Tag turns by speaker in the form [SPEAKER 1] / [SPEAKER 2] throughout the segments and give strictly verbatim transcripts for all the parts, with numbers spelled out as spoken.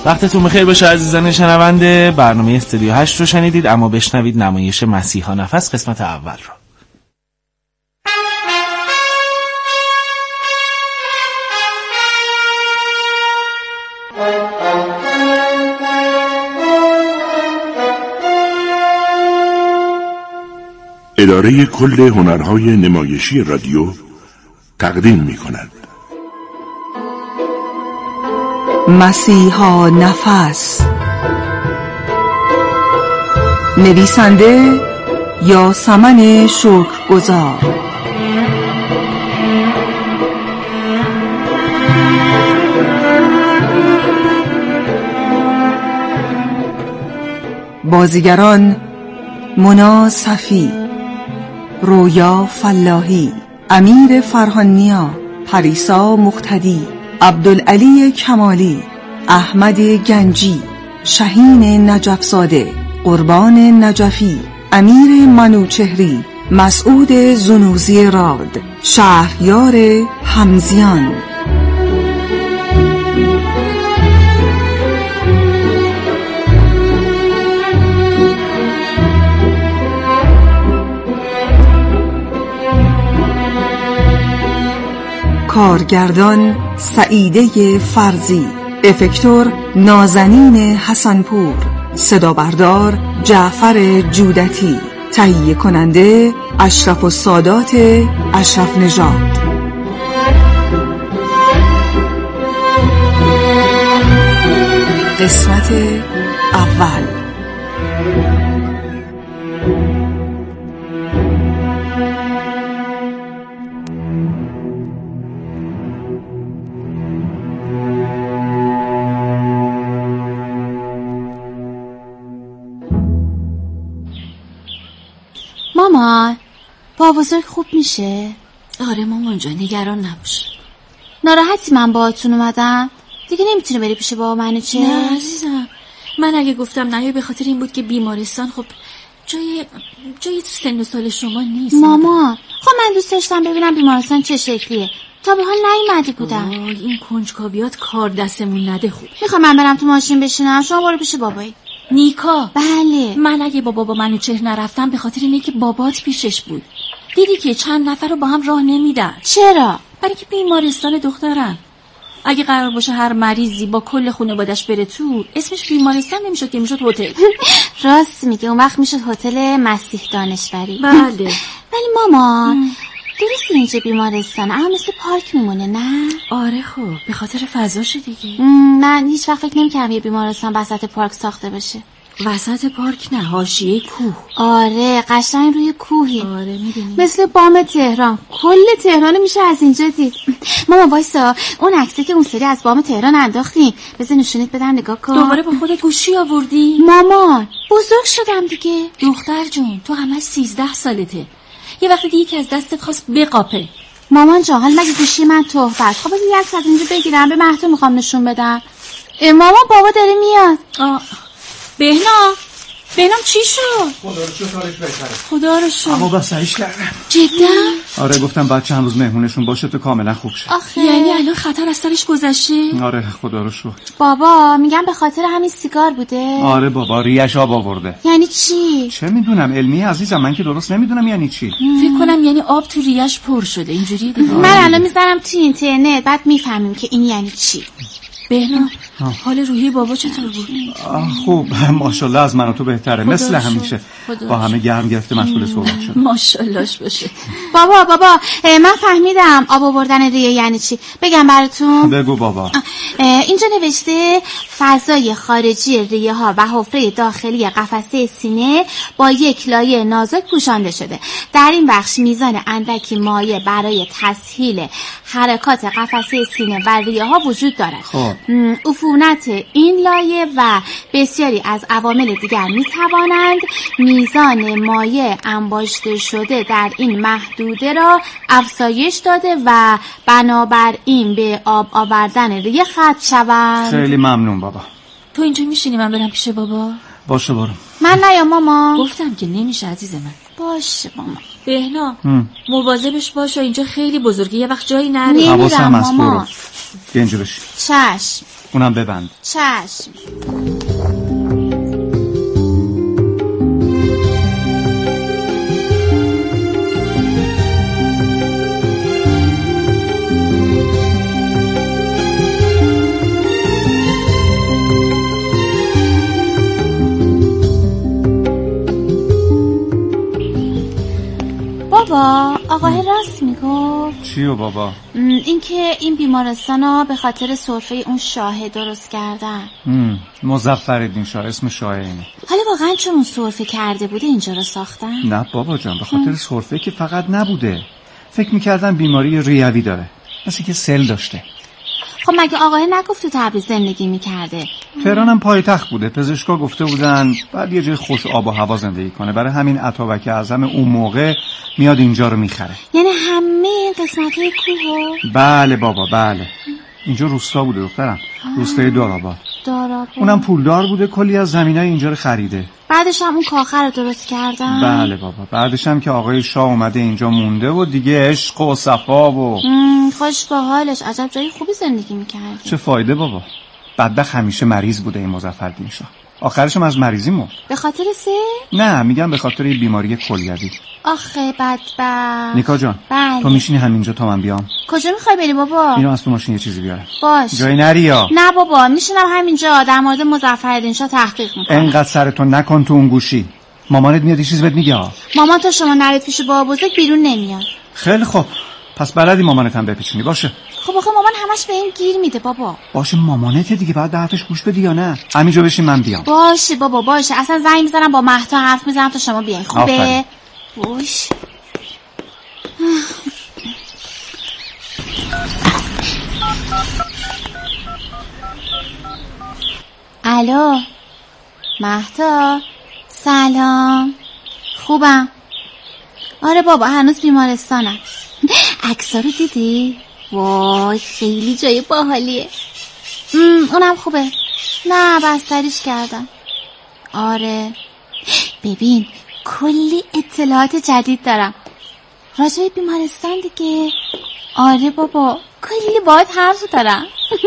[SPEAKER 1] وقتتون بخیر باشه عزیزان شنونده. برنامه استودیو هشت رو شنیدید، اما بشنوید نمایش مسیحا نفس قسمت اول رو.
[SPEAKER 2] اداره کل هنرهای نمایشی رادیو تقدیم می کند
[SPEAKER 3] مسیحا نفس. نویسنده یاسمن شکرگزار، بازیگران مونا صفی، رویا فلاحی، امیر فرهانیا، پریسا مقتدی، عبدالعلی کمالی، احمد گنجی، شهین نجفزاده، قربان نجفی، امیر منوچهری، مسعود زنوزی راد، شهریار حمزیان. کارگردان سعیده فرزی، افکتور نازنین حسنپور، صدا بردار جعفر جودتی، تهیه کننده اشرف السادات اشرف نژاد. قسمت اول.
[SPEAKER 4] مامان، با بزرگ خوب میشه؟
[SPEAKER 5] آره مامان جان، نگران نباش.
[SPEAKER 4] ناراحتی من باهاتون اومدم؟ دیگه نمیتونی بری پیش بابا منو چه؟
[SPEAKER 5] نه عزیزم، من اگه گفتم نه به خاطر این بود که بیمارستان خب جای جای تو سن و سال شما نیست.
[SPEAKER 4] مامان، خب من دوست داشتم ببینم بیمارستان چه شکلیه. تا به حال نیومدی بودم.
[SPEAKER 5] این کنجکاویات کار دستمون نده. خوب
[SPEAKER 4] میخوام من برم تو ماشین بشینم، شما برو پیش بابایی.
[SPEAKER 5] نیکا،
[SPEAKER 4] بله،
[SPEAKER 5] من اگه با بابا منوچهر نرفتم به خاطر اینه که بابات پیشش بود. دیدی که چند نفر رو با هم راه نمیدن.
[SPEAKER 4] چرا؟
[SPEAKER 5] برای که بیمارستان دخترن. اگه قرار باشه هر مریضی با کل خانواده‌اش بره تو، اسمش بیمارستان نمیشد که میشد هتل.
[SPEAKER 4] راست میگه، اون وقت میشد هتل مسیح دانشوری.
[SPEAKER 5] بله.
[SPEAKER 4] ولی مامان، درسته اینجا بیمارستان اما مثل پارک میمونه نه؟
[SPEAKER 5] آره خب به خاطر فضاشه دیگه.
[SPEAKER 4] من هیچ وقت فکر نمی‌کردم یه بیمارستان وسط پارک ساخته بشه.
[SPEAKER 5] وسط پارک نه، حاشیه کوه.
[SPEAKER 4] آره قشنگ روی کوهی.
[SPEAKER 5] آره میدونی،
[SPEAKER 4] مثل بام تهران. کل تهران میشه از اینجا دید. ماما وایسا، اون عکسی که اون سری از بام تهران انداختیم بذار نشونت بدم نگاه کن.
[SPEAKER 5] دوباره با خودت گوشی آوردی؟
[SPEAKER 4] مامان بزرگ شدم دیگه.
[SPEAKER 5] دختر جون تو همش سیزده سالته، یه وقتی دیگه که از دستت خواست بقاپه.
[SPEAKER 4] مامان جان حالا مگه گوشی من تحفه؟ خب یه عکس از اینجا بگیرم به مهدو میخوام نشون بدم. مامان بابا داره میاد.
[SPEAKER 5] آه. بهنام بهنام چی شد؟
[SPEAKER 6] خدا رو شکر حالش بهتره.
[SPEAKER 5] خدا رو شکر.
[SPEAKER 6] اما بس سعیش کردم.
[SPEAKER 5] جدا؟
[SPEAKER 6] آره گفتم بعد چند روز مهمونشون باشه تو کاملا خوب شه.
[SPEAKER 4] آخه
[SPEAKER 5] یعنی الان خطر از سرش گذشته؟
[SPEAKER 6] آره خدا رو شکر.
[SPEAKER 4] بابا میگم به خاطر همین سیگار بوده.
[SPEAKER 6] آره بابا ریش آب آورده.
[SPEAKER 4] یعنی چی؟
[SPEAKER 6] چه میدونم علمی عزیزم، من که درست نمیدونم یعنی چی.
[SPEAKER 5] فکر کنم یعنی آب تو ریش پر شده اینجوریه دیگه.
[SPEAKER 4] من الان میذارم تو اینترنت بعد میفهمیم که این یعنی چی.
[SPEAKER 5] بهنام حال روحی بابا چطور بود؟
[SPEAKER 6] خوب ماشاءالله، از من و تو بهتره مثل همیشه. با همه گرم گرفته مشغول صحبت شد.
[SPEAKER 5] ماشاءاللهش باشه.
[SPEAKER 4] بابا بابا من فهمیدم آب آوردن ریه یعنی چی. بگم براتون؟
[SPEAKER 6] بگو بابا.
[SPEAKER 4] اینجا نوشته فضای خارجی ریه ها و حفره داخلی قفسه سینه با یک لایه نازک پوشانده شده. در این بخش میزان اندکی مایع برای تسهیل حرکات قفسه سینه و ریه ها وجود دارد.
[SPEAKER 6] خب
[SPEAKER 4] عفونت این لایه و بسیاری از عوامل دیگر می توانند میزان مایع انباشته شده در این محدوده را افزایش داده و بنابراین به آب آوردن ریه ختم شوند.
[SPEAKER 6] خیلی ممنون بابا.
[SPEAKER 5] تو اینجا میشینی من برم پیش بابا؟
[SPEAKER 6] باشه برو.
[SPEAKER 4] من نیا ماما.
[SPEAKER 5] گفتم که نمیشه عزیز من.
[SPEAKER 4] باشه ماما.
[SPEAKER 5] بهنام مواظبش باشه، اینجا خیلی بزرگه، یه وقت جایی نره.
[SPEAKER 6] حواسم هست. برو بیا اینجا بشین.
[SPEAKER 4] چشم.
[SPEAKER 6] اونم ببند.
[SPEAKER 4] چشم. بابا آقای راست میگفت.
[SPEAKER 6] چیو بابا؟
[SPEAKER 4] اینکه این بیمارستان ها به خاطر سرفه اون شاه درست کردن.
[SPEAKER 6] مظفرالدین شاه اسم شاه اینه.
[SPEAKER 4] حالا واقعا چون اون سرفه کرده بوده اینجا رو ساختن؟
[SPEAKER 6] نه بابا جان، به خاطر سرفه که فقط نبوده. فکر میکردن بیماری ریوی داره، مثل که سل داشته.
[SPEAKER 4] خب مگه آقای نگفت تو تبریز زندگی میکرده؟
[SPEAKER 6] تهران هم پایتخت بوده. پزشکا گفته بودن بعد یه جای خوش آب و هوا زندگی کنه، برای همین اتابک اعظم اون موقع میاد اینجا رو میخره.
[SPEAKER 4] یعنی همه این قسمت‌های کوه؟
[SPEAKER 6] بله بابا بله. اینجا روستا بوده دخترم، روستای داراباد.
[SPEAKER 4] داراباد.
[SPEAKER 6] اونم پولدار بوده، کلی از زمینای اینجا رو خریده.
[SPEAKER 4] بعدش هم اون کاخه رو درست کردن.
[SPEAKER 6] بله بابا، بعدش هم که آقای شاه اومده اینجا مونده و دیگه عشق و صفا و
[SPEAKER 4] خوش به حالش. عجب جای خوبی زندگی میکرده.
[SPEAKER 6] چه فایده بابا، بدبخت همیشه مریض بوده این مظفرالدین شاه. آخرش هم از مریضی مرد.
[SPEAKER 4] به خاطر سه؟
[SPEAKER 6] نه میگم به خاطر یه بیماری کلیوی.
[SPEAKER 4] آخه بدبخت.
[SPEAKER 6] نیکا جان
[SPEAKER 4] بله.
[SPEAKER 6] تو میشینی همینجا تا من بیام؟
[SPEAKER 4] کجا میخوای بری بابا؟
[SPEAKER 6] اینو از تو ماشین یه چیزی بیارم.
[SPEAKER 4] باش.
[SPEAKER 6] جای نری یا؟
[SPEAKER 4] نه بابا میشینم همینجا در مورد مظفرالدین شاه تحقیق میکنم.
[SPEAKER 6] انقدر سرتو نکن تو اون گوشی. مامانت میاد یه چیز بهت میگه.
[SPEAKER 4] مامان تا شما نرید پیش بابا بزرگ بیرون نمیاد.
[SPEAKER 6] خیلی خوب، پس بلدی مامانت هم بپیچونی. باشه.
[SPEAKER 4] خب آخه مامان همش به این گیر میده بابا.
[SPEAKER 6] باشه مامانت دیگه، بعد حرفش گوش بدی یا نه؟ همینجا بشین من بیام.
[SPEAKER 4] باشه بابا باشه. اصلا زنگ میزنم با مهتا حرف میزنم تا شما بیاین. خوبه؟ باش. الو مهتا، سلام. خوبم. آره بابا هنوز بیمارستانم. عکس‌ها رو دیدی؟ وای خیلی جای باحالیه. اونم خوبه. نه بستریش کردم. آره ببین کلی اطلاعات جدید دارم راجع به بیمارستان دیگه. آره بابا کلی باهات حرف دارم.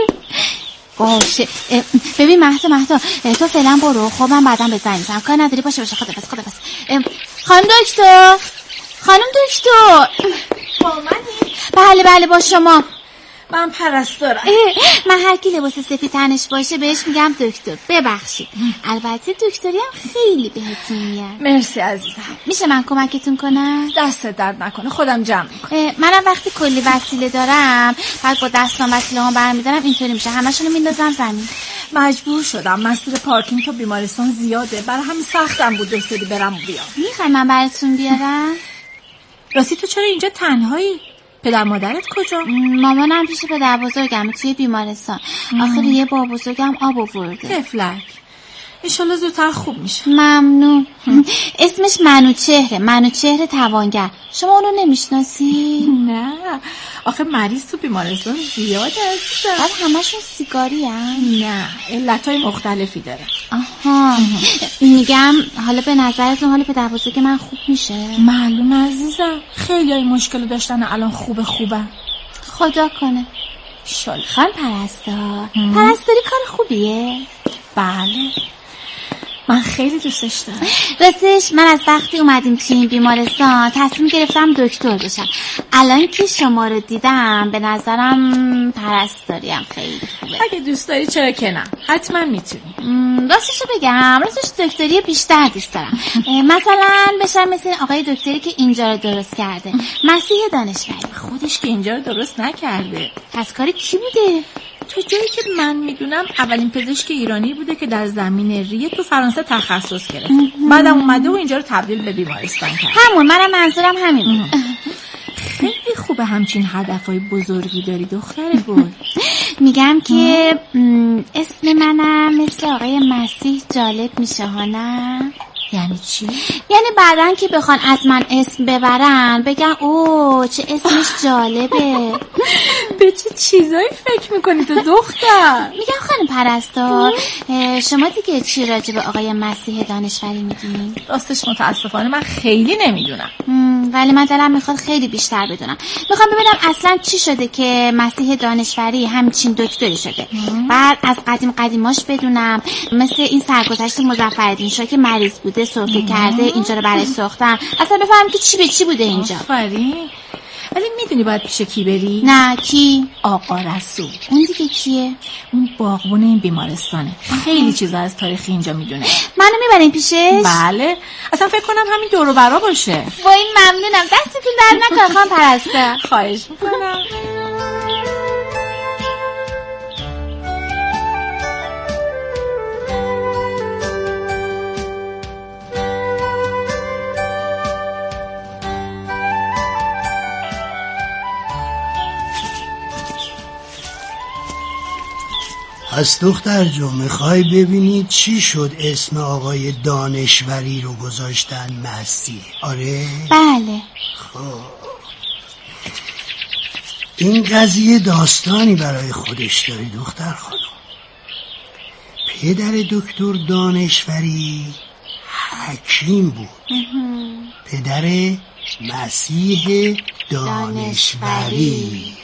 [SPEAKER 4] باشه ببین مهتا مهتا تو فعلا برو. خب من بعدم به زنگ میزنم. کار نداری. باشه باشه خدافظ خدافظ. خانم دکتر خانم دکتر.
[SPEAKER 7] با منی؟
[SPEAKER 4] بله بله با شما.
[SPEAKER 7] من پرستارم.
[SPEAKER 4] من هر کی لباس سفید تنش باشه بهش میگم دکتر. ببخشید البته دکتری هم خیلی بهتون میاد.
[SPEAKER 7] مرسی عزیزم.
[SPEAKER 4] میشه من کمکتون کنم؟
[SPEAKER 7] دست درد نکنه خودم جمع میکنم.
[SPEAKER 4] منم وقتی کلی وسیله دارم بعد با دستام وسیله ها برمیدارم اینطوری میشه همشونو میندازم زمین.
[SPEAKER 7] مجبور شدم، مسیر پارکینگ تا بیمارستان زیاده، برای همین سختم بود دوستری برم و بیام.
[SPEAKER 4] میخوای من براتون بیارم؟
[SPEAKER 7] راستی تو چرا اینجا تنهایی؟ پدر مادرت کجا؟
[SPEAKER 4] مامانم پیش پدر بزرگم توی بیمارستان. آخر یه بابا بزرگم آب آورده.
[SPEAKER 7] تفلک. انشالله زودتر خوب میشه.
[SPEAKER 4] ممنون. اسمش منوچهره. منوچهر توانگر. شما اونو نمیشناسی؟
[SPEAKER 7] نه آخه مریض تو بیمارستان زیاده عزیزم.
[SPEAKER 4] بعد همشون سیگاری هم؟
[SPEAKER 7] نه علتهای مختلفی داره.
[SPEAKER 4] آها میگم حالا به نظرتون حال پدر بزرگ من خوب میشه؟
[SPEAKER 7] معلوم عزیزم خیلی های مشکل داشتن الان خوبه خوبه.
[SPEAKER 4] خدا کنه.
[SPEAKER 7] شال
[SPEAKER 4] خان پرستار پرستاری کار خوبیه؟
[SPEAKER 7] بله من خیلی دوستش دارم.
[SPEAKER 4] راستش من از وقتی اومدیم توی این بیمارستان تصمیم گرفتم دکتر بشم. الان که شما رو دیدم به نظرم پرستاریم خیلی خوبه.
[SPEAKER 7] اگه دوست داری چرا که نه، حتما میتونی.
[SPEAKER 4] راستشو بگم راستش دکتری بیشتر دوست دارم. مثلا بشم مثل آقای دکتری که اینجا رو درست کرده، مسیح دانشوری.
[SPEAKER 7] خودش که اینجا رو درست نکرده.
[SPEAKER 4] پس کاری کی بوده؟
[SPEAKER 7] تو جایی که من میدونم اولین پزشک ایرانی بوده که در زمین ریه تو فرانسه تخصص گرفت. بعدم اومده و اینجا رو تبدیل به بیمارستان کرد.
[SPEAKER 4] همون منم منظورم همین بود.
[SPEAKER 7] خیلی خوبه همچین هدفهای بزرگی داری دختر گل.
[SPEAKER 4] میگم که اسم منم مثل آقای مسیح جالب میشه ها؟ نه
[SPEAKER 7] یعنی چی؟
[SPEAKER 4] یعنی بعدن که بخوان از من اسم ببرن بگن اوه چه اسمش جالبه.
[SPEAKER 7] به چه چیزایی فکر میکنی تو دختر؟
[SPEAKER 4] میگم خانم پرستار شما دیگه چی راجع به آقای مسیح دانشوری میدونی؟
[SPEAKER 7] راستش متاسفانه من خیلی نمیدونم،
[SPEAKER 4] ولی من دلم میخواد خیلی بیشتر بدونم. میخوام ببینم اصلا چی شده که مسیح دانشوری همچین دکتری شده. بعد از قدیم قدیماش بدونم، مثل این سرگذشت مظفرالدین شاه که مریض بوده سرفه کرده اینجا رو برای ساختن، اصلا بفهمم که چی به چی بوده اینجا.
[SPEAKER 7] آفرین. ولی میدونی باید پیش کی بری؟
[SPEAKER 4] نه کی؟
[SPEAKER 7] آقا رسول.
[SPEAKER 4] اون دیگه کیه؟
[SPEAKER 7] اون باغبون این بیمارستانه. خیلی چیزا از تاریخ اینجا میدونه.
[SPEAKER 4] منو میبرین پیشش؟
[SPEAKER 7] بله. اصلا فکر کنم همین دور و برا باشه.
[SPEAKER 4] وای ممنونم، دستتون در نکنه خانم پرستار.
[SPEAKER 7] خواهش میکنم.
[SPEAKER 8] از دختر جون میخوای ببینی چی شد اسم آقای دانشوری رو گذاشتن مسیح؟ آره؟
[SPEAKER 4] بله.
[SPEAKER 8] خب این قضیه داستانی برای خودش داره دختر خانم. پدر دکتر دانشوری حکیم بود. پدر مسیح دانشوری.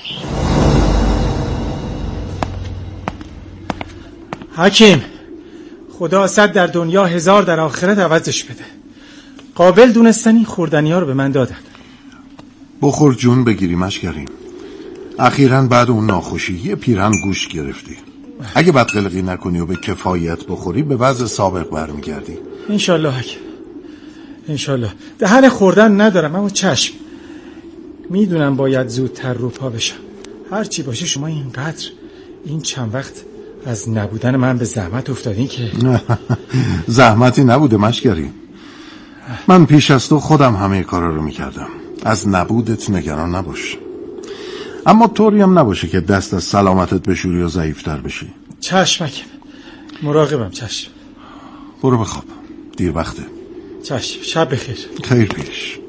[SPEAKER 9] حکیم، خدا صد در دنیا هزار در آخرت عوضش بده. قابل دونستن این خوردنی ها رو به من دادن.
[SPEAKER 2] بخور جون بگیریمش کریم. اخیراً بعد اون ناخوشی یه پیرهن گوش گرفتی. اگه بدقلقی نکنی و به کفایت بخوری به وضع سابق برمیگردی.
[SPEAKER 9] انشالله حکیم، انشالله. دهن خوردن ندارم اما چشم. میدونم باید زودتر رو پا بشم. هرچی باشه شما اینقدر این چند وقت از نبودن من به زحمت افتادین که
[SPEAKER 2] زحمتی نبوده مشکری. من پیش از تو خودم همه کارا رو میکردم. از نبودت نگران نباش. اما طوری هم نباشه که دست از سلامتت بشوری و ضعیفتر بشی.
[SPEAKER 9] چشمکم، مراقبم. چشم.
[SPEAKER 2] برو بخواب، دیر وقته.
[SPEAKER 9] چشم، شب بخیر.
[SPEAKER 2] خیر پیش.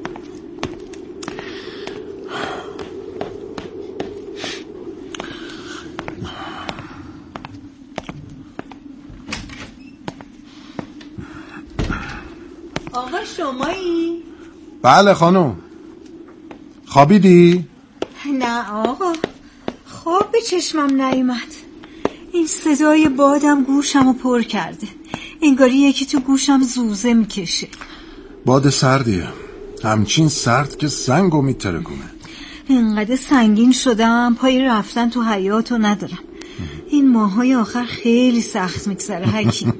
[SPEAKER 3] آقا شمایی؟
[SPEAKER 2] بله خانم. خوابیدی؟
[SPEAKER 3] نه آقا، خواب به چشمم نیومد. این صدای بادم گوشمو پر کرده. انگاری یکی تو گوشم زوزه میکشه.
[SPEAKER 2] باد سردیه، همچین سرد که سنگو میترکونه.
[SPEAKER 3] اینقدر سنگین شدم پای رفتن تو حیاطو ندارم. این ماهای آخر خیلی سخت میگذره حکیم.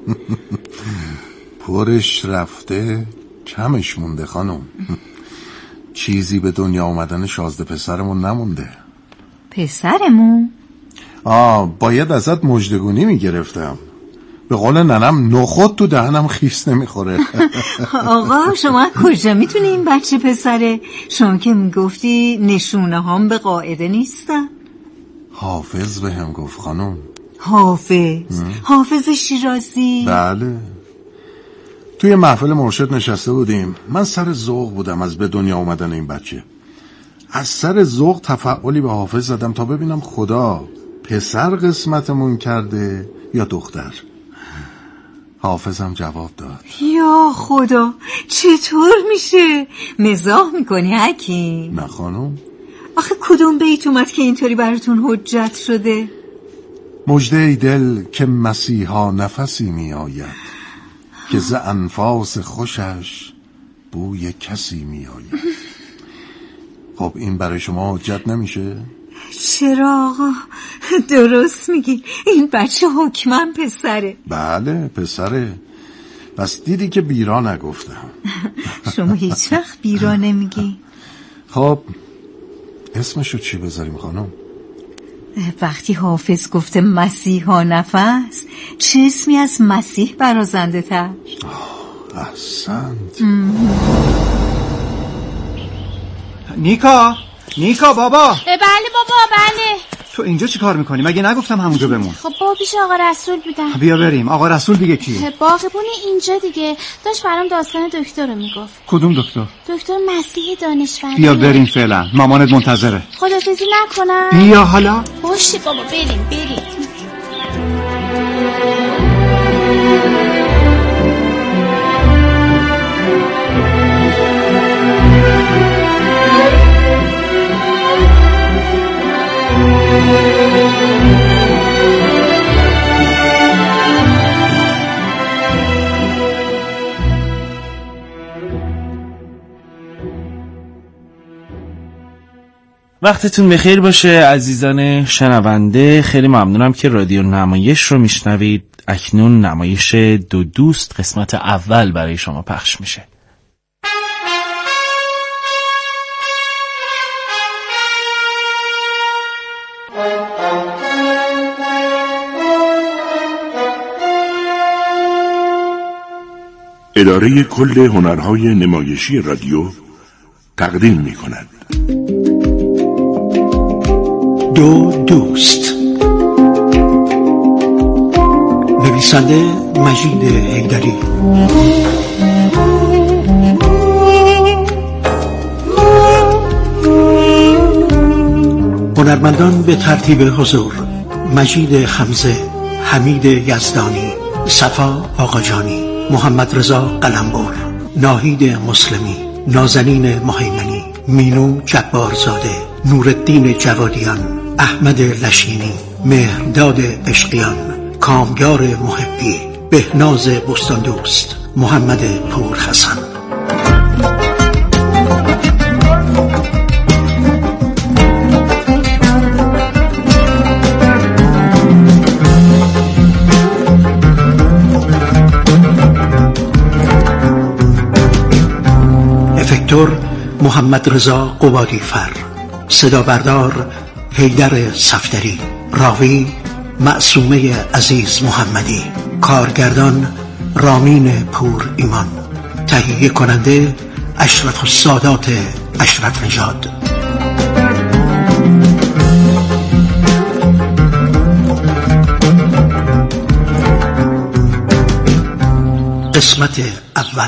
[SPEAKER 2] پرش رفته کمش مونده خانم. چیزی به دنیا آمدن شازده پسرمون نمونده.
[SPEAKER 3] پسرمون؟
[SPEAKER 2] آه باید ازت مژدگونی میگرفتم. به قول ننم نخود تو دهنم خیس نمیخوره.
[SPEAKER 3] آقا شما کجا میتونی این بچه پسره؟ شما که میگفتی نشونه هم به قاعده نیستن.
[SPEAKER 2] حافظ به هم گفت خانم.
[SPEAKER 3] حافظ؟ حافظ شیرازی؟
[SPEAKER 2] بله. توی محفل مرشد نشسته بودیم. من سر ذوق بودم از به دنیا اومدن این بچه. از سر ذوق تفعلی به حافظ زدم تا ببینم خدا پسر قسمتمون کرده یا دختر. حافظم جواب داد.
[SPEAKER 3] یا خدا، چطور میشه؟ مزاح میکنی حکیم؟
[SPEAKER 2] نه خانم.
[SPEAKER 3] آخه کدوم بیت اومد که اینطوری براتون حجت شده؟
[SPEAKER 2] مژده ای دل که مسیحا نفسی می آید، که ز انفاس خوشش بوی کسی می آید. خب این برای شما حجت نمیشه؟
[SPEAKER 3] چرا آقا؟ درست میگی، این بچه حکما پسره.
[SPEAKER 2] بله پسره. پس دیدی که بیرا نگفتم.
[SPEAKER 3] شما هیچ وقت بیرا نمیگی.
[SPEAKER 2] خب اسمشو چی بذاریم خانم؟
[SPEAKER 3] وقتی حافظ گفته مسیحا نفس، چه اسمی از مسیح برازنده تر؟
[SPEAKER 2] احسنت.
[SPEAKER 9] نیکا، نیکا بابا.
[SPEAKER 4] بله بابا بله.
[SPEAKER 6] تو اینجا چی کار میکنی؟ مگه نگفتم همونجا بمون؟
[SPEAKER 4] خب با پیش آقا رسول بودم.
[SPEAKER 6] بیا بریم. آقا رسول دیگه کی؟
[SPEAKER 4] باغبون اینجا دیگه، داشت برام داستان دکتر رو میگفت.
[SPEAKER 6] کدوم دکتر؟
[SPEAKER 4] دکتر مسیح دانشور.
[SPEAKER 6] بیا بریم فعلا، مامانت منتظره.
[SPEAKER 4] خداحافظی نکنم؟
[SPEAKER 6] بیا حالا.
[SPEAKER 4] باشه بابا بریم بریم.
[SPEAKER 1] وقتتون بخیر باشه عزیزان شنونده. خیلی ممنونم که رادیو نمایش رو میشنوید. اکنون نمایش دو دوست قسمت اول برای شما پخش میشه.
[SPEAKER 10] اداره کل هنرهای نمایشی رادیو تقدیم می‌کند
[SPEAKER 8] دو دوست. نویسنده مجید حیدری، هنرمندان به ترتیب حضور: مجید حمزه، حمید یزدانی، صفا آقاجانی، محمد رضا قلمبر، ناهید مسلمی، نازنین مهیمنی، مینو جبارزاده، نورالدین جوادیان، احمد لشینی، مهرداد عشقیان، کامگار محبی، بهناز بستاندوست، محمد پور حسن. افکتور محمد رضا قبادی فر، صدا بردار حیدر صفدری، راوی معصومه عزیز محمدی، کارگردان رامین پور ایمان، تهیه کننده اشرف السادات اشرف نژاد. قسمت اول.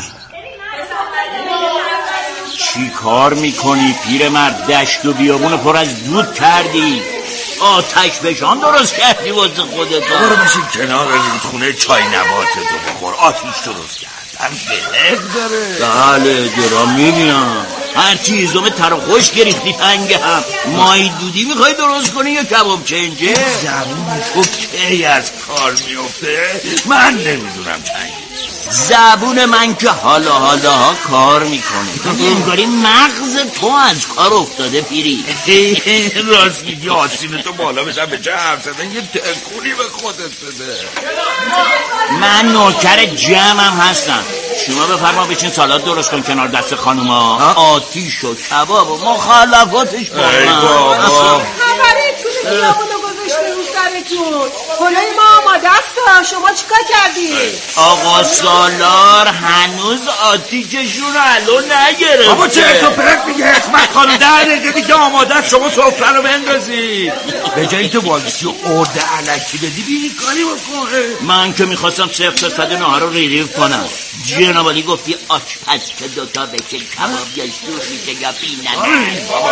[SPEAKER 11] چی کار میکنی پیرمرد؟ دشت و بیابون پر از دود کردی، آتش فشان درست کردی واسه خودت.
[SPEAKER 12] برو بشین کنار رودخونه چای نباتتو بخور. آتیش درست کردم گلک داره.
[SPEAKER 11] بله درام میبینم هر چیزومه تر و خوش گریختی تنگ هم. مای دودی میخوای درست کنی یا کباب چنجه؟
[SPEAKER 12] زبون تو کی از کار میفته؟ من نمیدونم چنگه.
[SPEAKER 11] زبون من که حالا حالا ها کار میکنه. انگاری مغز تو از کار افتاده پیری.
[SPEAKER 12] راست میگی. آسین تو بالا بشم به چه حرف زدن یه تکونی به خودت بده.
[SPEAKER 11] من نوکر جمعم هستم. شما بفرما بچین سالاد درست کن کنار دست خانوما. آتیش و کباب و مخالفاتش با من.
[SPEAKER 12] ای بابا
[SPEAKER 13] خبرتونه بیامونو گذاشته رو سرتون. پلوی ما آماده است. شما چیکار کردی؟
[SPEAKER 11] آقا سالار هنوز آتیششون الان نگرفته.
[SPEAKER 12] بابا چه تو پرت میگه؟ اسمت خانم ده دقیقه دیگه آماده است. شما سفره رو بندازید. به جایی تو واگیسی و ارده علکی بدی بینی کاری بکن.
[SPEAKER 11] من که میخواستم سفت سفت نهار رو ریریف کنم. جنابالی گفتی آشپز که دوتا بچه کباب یا شور میشه یا بینم.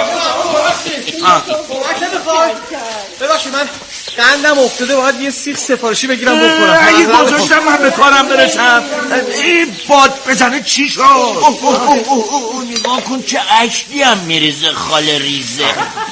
[SPEAKER 14] ببخشی من قندم افتاده باید یه سیخ سفارشی بگیرم بخورم.
[SPEAKER 12] اگه گذاشتم من به کارم برسم. این باد بزنه چی شد؟
[SPEAKER 11] اوه اوه اوه اوه نگاه کن چه عشقی هم میریزه خال ریزه.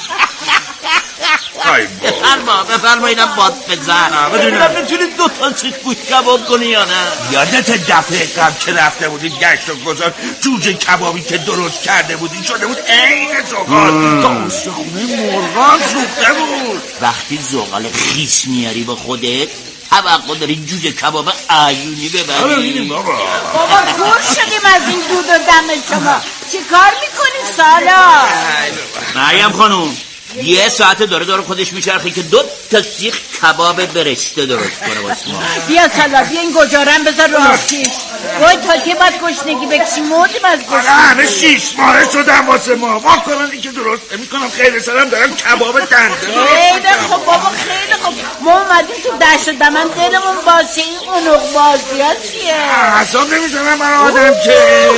[SPEAKER 11] بفرما بفرما اینم باد بزن. بدونم میتونی دو تا سیخ گوش کباب کنی یا نه؟
[SPEAKER 12] یادت دفعه قبل که رفته بودی گشت و گذار جوجه کبابی که درست کرده بودی شده بود عین زغال. تا استخونه مرغان سوخته بود.
[SPEAKER 11] وقتی زغال خیس میاری به خودت توقع داری جوجه کباب عیونی ببری؟
[SPEAKER 13] بابا دور شدیم از این دود و دم شما. چی کار میکنی سالا؟
[SPEAKER 11] مریم خانوم یه ساعت داره داره خودش میچرخه که دو تا سیخ کباب برشته درست کنه واسه ما.
[SPEAKER 13] بیا سلوه بیا این گجارم بذار رو آتیش. وای تا که باید گشنگی بکشی مردیم از گشنگی.
[SPEAKER 12] همه شیش ماهه شدن واسه ما. ما کنن این که درست میکنم خیلی سرم دارم کباب دنده.
[SPEAKER 13] خیلی خوب بابا خیلی خوب. ما اومدیم تو دشت دمن دلمون باشه این قنوق بازی ها چیه؟
[SPEAKER 12] احساب نمیزنم برای آدم که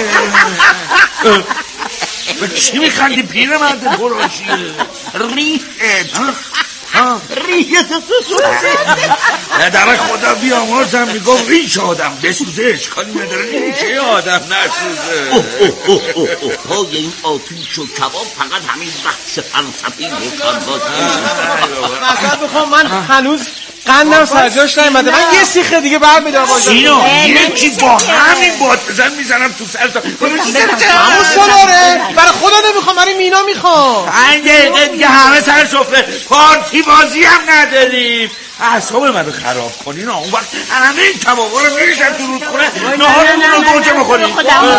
[SPEAKER 12] چی میخندی پیر مرد پراشی؟
[SPEAKER 11] ریحت ریحت سوزه
[SPEAKER 12] در خدا بیامرزم میگم ریش آدم بسوزه اشکالی نداره ریشه آدم نسوزه.
[SPEAKER 11] پای این آتیش و کباب فقط همین بحث فلسفی روشن باشه.
[SPEAKER 14] مثلا بخوام من هنوز قندم سرجاش نیومده من یه سیخ دیگه برمیدارم باشه.
[SPEAKER 12] سینو یکی با همین باد بزن میزنم تو سر تا
[SPEAKER 14] همون سولاره برای خدا نمیخوام برای مینا میخوام.
[SPEAKER 12] پنج دقیقه دیگه همه سر سفره پارتی بازی هم نداریم. اعصاب منو خراب کنین اون وقت همه این کبابا رو میریزن تو رودخونه نهارمون رو گوجه بخوریم.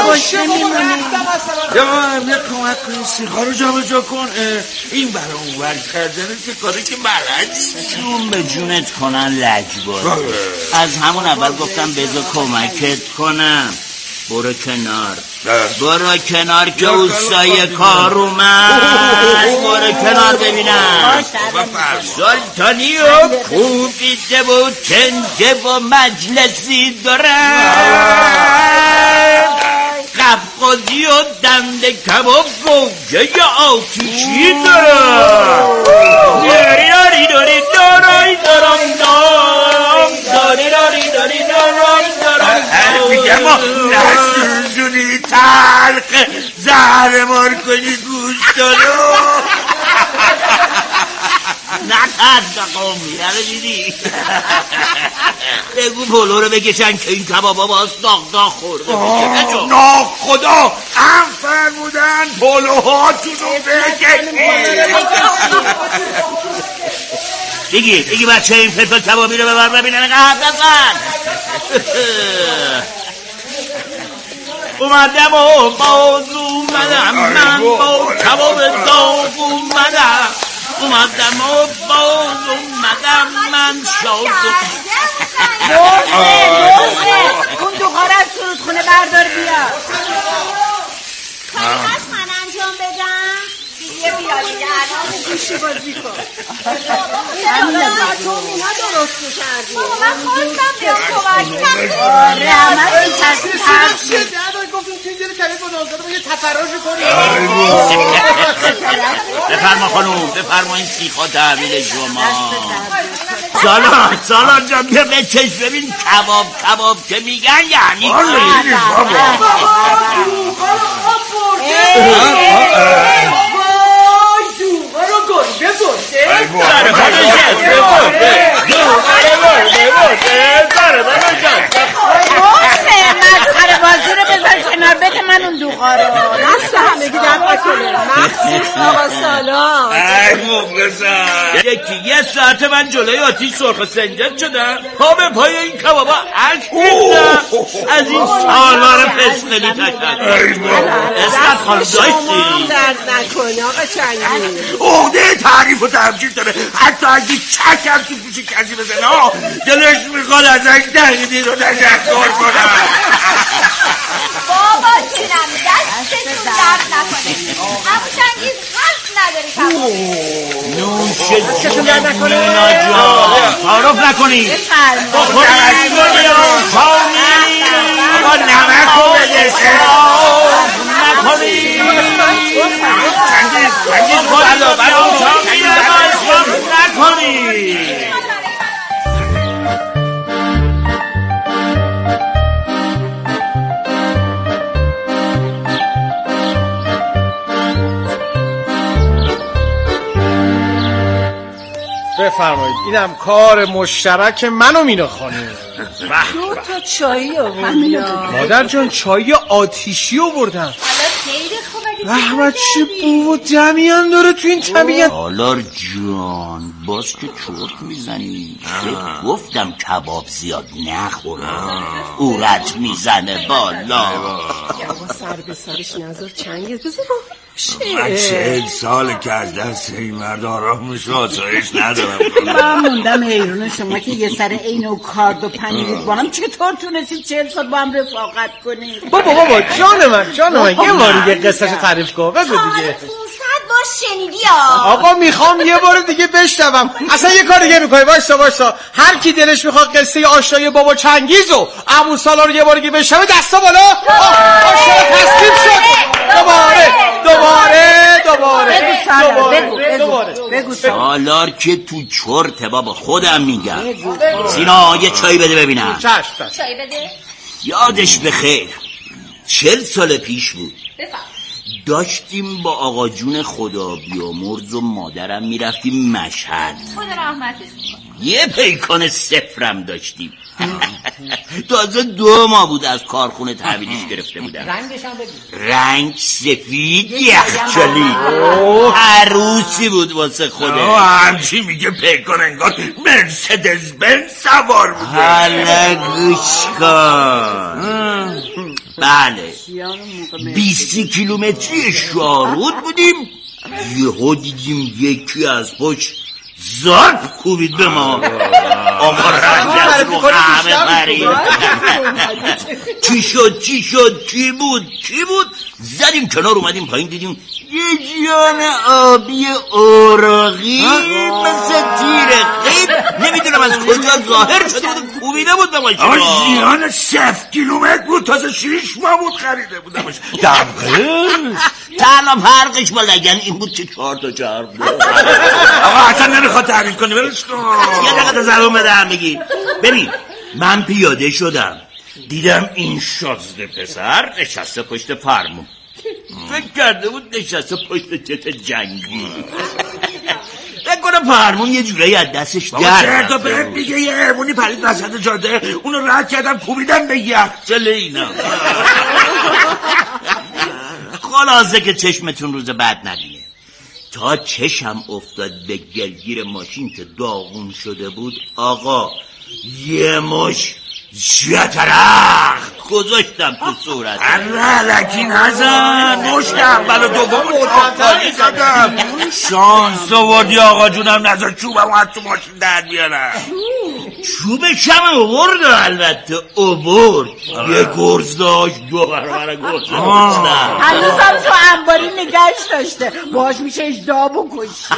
[SPEAKER 12] یا ما یه کمک کنی سیخا رو جا به جا کن. این برای اون ور کردن که کاری که بلد
[SPEAKER 11] جون به جونت کنن لجبار. از همون اول گفتم بذار کمکت کنم. برو کنار برو کنار که اوستای کار اومد. برو کنار ببینم. سلطانی و کوبیده و کنده و مجلسی دارن. قفقازی و دنده کباب گوجه آتیشی دارن. داری داری داری داری دارم دارم داری داری داری دارم دارم
[SPEAKER 12] میگم ما نسوزونی تلق زهر مار کنی گوشتانو
[SPEAKER 11] نکرد قومی نره دیدی. بگو پلو رو بکشن که این کبابا باز داغ داغ خورده بشه.
[SPEAKER 12] نا خدا هم فرمودن پلوهاتونو بکشید.
[SPEAKER 11] بگی بگی بچه این فلفل کبابی رو ببر ببینن قهر نزن. اومدم و باز اومدم من با کباب داغ اومدم. اومدم و باز اومدم من شاد.
[SPEAKER 13] دوزه دوزه اون دوخار از سرودخونه بردار بیا.
[SPEAKER 3] کاری هست من انجام بدم؟ دیگه بیا دیگه الان گوشی بازی کن. تو مینا درست کردی. بابا من خواستم بیام کمک کنم.
[SPEAKER 13] آره همه این تصمیم
[SPEAKER 14] چه دادای گفتیم که اینجا کمی با نازده با یه تفراش کنیم.
[SPEAKER 11] بفرما خانوم بفرما این سیخا تحویل شما. سالان سالان جان بیا بچش ببین کباب کباب که میگن یعنی
[SPEAKER 13] مسخره بازی رو بذار کنار بده من اون دوغا رو.
[SPEAKER 7] دست همگی در بکنه مخصوص آقا سالان.
[SPEAKER 12] ای مخلصم
[SPEAKER 11] یکی یه ساعت من جلوی آتیش سرخ سنجد شدم. پا به پای این کبابا عکس می‌گیرم از این سالار فسقلی تکن. اسمت خانم داشتی
[SPEAKER 7] شما درد نکنه آقا چنگی.
[SPEAKER 12] عهده تعریف و تمجید داره. حتی اگه چک هم تو پوش کسی بزنه دلش میخواد ازش دقیقی رو تشکر کنم.
[SPEAKER 3] بابا جونم دستتون درد نکنه. اما چنگیز حق نداری کباب.
[SPEAKER 11] نوش جون مینا جان تعارف نکنی. بخوری
[SPEAKER 12] آقا نمک رو بده
[SPEAKER 11] نکنی
[SPEAKER 12] چنگیز چنگیز
[SPEAKER 11] نکنی.
[SPEAKER 14] بفرمایید اینم کار مشترک من و مینا خانم.
[SPEAKER 7] دو تا چایی آوردی.
[SPEAKER 14] مادر جان چای آتیشی آوردم.
[SPEAKER 3] حالا خیلی خوبه.
[SPEAKER 14] رحمت چه بو و دمی هم داره تو این طبیعت.
[SPEAKER 11] سالار جان باز که چرت میزنی. گفتم کباب زیاد نخورم. اورت میزنه بالا.
[SPEAKER 7] یا سر به سرش نظر چنگیز بذار
[SPEAKER 12] من چهل سال که از دست این مرد آرامش و آسایش ندارم.
[SPEAKER 13] من موندم حیرون شما که یه سر عین و کارد و پنیرید بانم چطور تونستید چهل سال با هم رفاقت کنید؟
[SPEAKER 14] بابا بابا جان من جان من یه بار دیگه قصه‌شو تعریف کن. بگو دیگه.
[SPEAKER 15] باش شنیدی ها.
[SPEAKER 14] آقا میخوام یه بار دیگه بشنوم. اصلا یه کار دیگه میکنی. وایسا وایسا هر کی دلش میخواد قصه آشنایی بابا چنگیزو عمو سالار رو یه بار دیگه بشنوه دستا بالا. آشنا تصدیق شد. دوباره دوباره دوباره
[SPEAKER 11] دوباره بگو سالار که تو چرته بابا، خودم میگم. سینا یه چای بده ببینم.
[SPEAKER 14] چشم
[SPEAKER 15] چای بده.
[SPEAKER 11] یادش بخیر چل سال پیش بود.
[SPEAKER 15] بفهم.
[SPEAKER 11] داشتیم با آقا جون خدا بیامرز و مادرم میرفتیم مشهد.
[SPEAKER 15] خدا رحمتش کنه.
[SPEAKER 11] یه پیکان صفرم داشتیم. تازه دو ماه بود از کارخونه تحویلش گرفته بودم.
[SPEAKER 15] رنگش هم بگو.
[SPEAKER 11] رنگ سفید یخچالی. عروسی بود واسه خدا.
[SPEAKER 12] همچی میگه پیکان انگار مرسدس بنز سوار بوده.
[SPEAKER 11] حالا گوش کن. بله بیست کیلومتری شاهرود بودیم، یهو دیدیم یکی از پشت زارد کوبید به ما. آقا رنجز رو همه پرید. چی شد چی شد کی بود کی بود؟ زدیم کنار اومدیم پایین دیدیم یه جیان آبی اوراقی مثل تیر خیل نمیدونم از کجا ظاهر شده بود کوبیده بود به ما.
[SPEAKER 12] آقا جیان صفر کیلومتر بود، تازه شیش ماه بود خریده بودمش. دمغز
[SPEAKER 11] تنها فرقش با لگن این بود که چهار تا چهار بود.
[SPEAKER 12] آقا اصلا نمیخواد تعریف کنی برش کن.
[SPEAKER 11] یه دقیقه تا زبون بده هم بگی. ببین من پیاده شدم دیدم این شازده پسر نشسته پشت فرمون. فکر کرده بود نشسته پشت جت جنگی. فکر کنم فرمون یه جورایی از دستش در رفته.
[SPEAKER 12] چرت و پرت میگه. یه حیوانی پرید وسط جاده اونو رد کردم کوبیدم به یخچال اینا.
[SPEAKER 11] خلاصه که چشمتون روز بعد نبینه. تا چشم افتاد به گلگیر ماشین که داغون شده بود، آقا یه مش شترخ گذاشتم تو صورت.
[SPEAKER 12] علکی نزن. مشت اول و دوم چاپتالی زدم. شانس آوردی آقا جونم نزا چوبم و تو ماشین در بیارم.
[SPEAKER 11] چوبش هم آورد البته آورد. یه گرز داشت دو برابر گرز داشتم.
[SPEAKER 13] هنوزم تو انباری نگهش داشته باش میشه اجدا بکشی.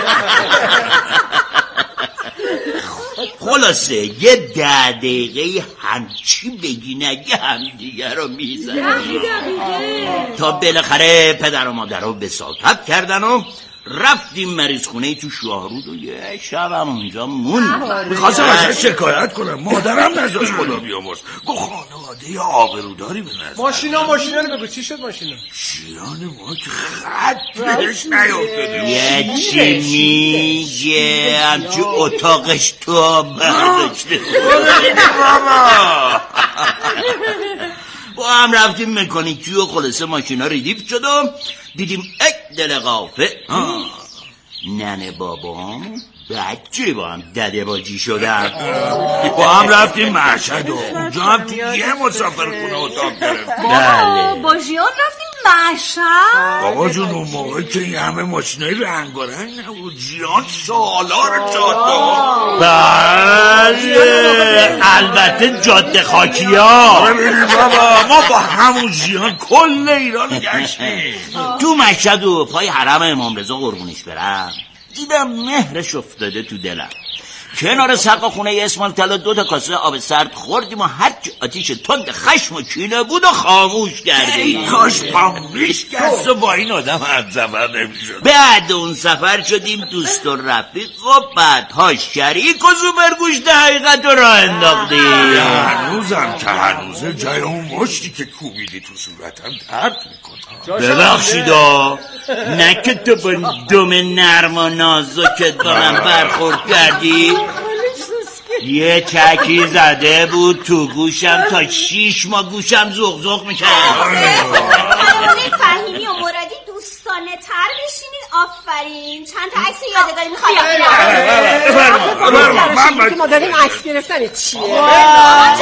[SPEAKER 11] خلاصه یه ده دقیقه همچی بگی نگه هم دیگه رو میزن تا بالاخره پدر و مادر رو بساطت کردن و رفتیم مریض خونه تو شاهرود و یه شب هم اونجا مون.
[SPEAKER 12] میخواستم ازش شکایت کنم، مادرم نزاش خدا بیامرز. گو خانواده آبروداری به نظر.
[SPEAKER 14] ماشینا ماشینا رو بگو چی شد ماشینا؟
[SPEAKER 12] شیان ما که خط بهش نیافتاده.
[SPEAKER 11] یه چی میگه همچی اتاقش تو آب برداشته. با هم رفتیم مکانیکی و خلاصه ماشینا ریدیف شد و دیدیم ای دل غافه ننه بابام بچه با هم دده باجی شدن.
[SPEAKER 12] با هم رفتیم مشهد و اونجا هم تو یه مسافر خونه اتاق گرفت.
[SPEAKER 15] بابا با جیان رفتیم مشهد.
[SPEAKER 12] بابا جون اون موقع که این همه ماشینای رنگارنگ نبود. جیان سالار جاده.
[SPEAKER 11] بله البته جاده خاکی ها.
[SPEAKER 12] ببینیم بابا ما با همون جیان کل ایران گشتیم.
[SPEAKER 11] تو مشهد و پای حرم امام رضا قربونش برم دیدم مهرش افتاده تو دلم. کنار سقف خونه اسماعیل طلا دو تا کاسه آب سرد خوردیم و هرچی آتیش تند خشم و کینه بود و خاموش کردیم.
[SPEAKER 12] کاش پام میشکست و با این آدم همسفر نمیشد.
[SPEAKER 11] بعد اون سفر شدیم دوست و رفیق و بعدها شریک و زوبرگوشت حقیقت رو راه انداختیم.
[SPEAKER 12] هنوزم که هنوزه جای اون مشتی که کوبیدی تو صورتم درد میکنه.
[SPEAKER 11] ببخشیدا نه که تو با دم نرم و نازکت با من برخورد کردی. یه چکی زده بود تو گوشم تا شیش ماه گوشم زغ زغ میکرد.
[SPEAKER 15] فهیمی و مرادی دوستانه تر بشینین. آفرین چند تا عکس یادگاری میخوایم.
[SPEAKER 14] ما داریم عکس گرفتن چیه؟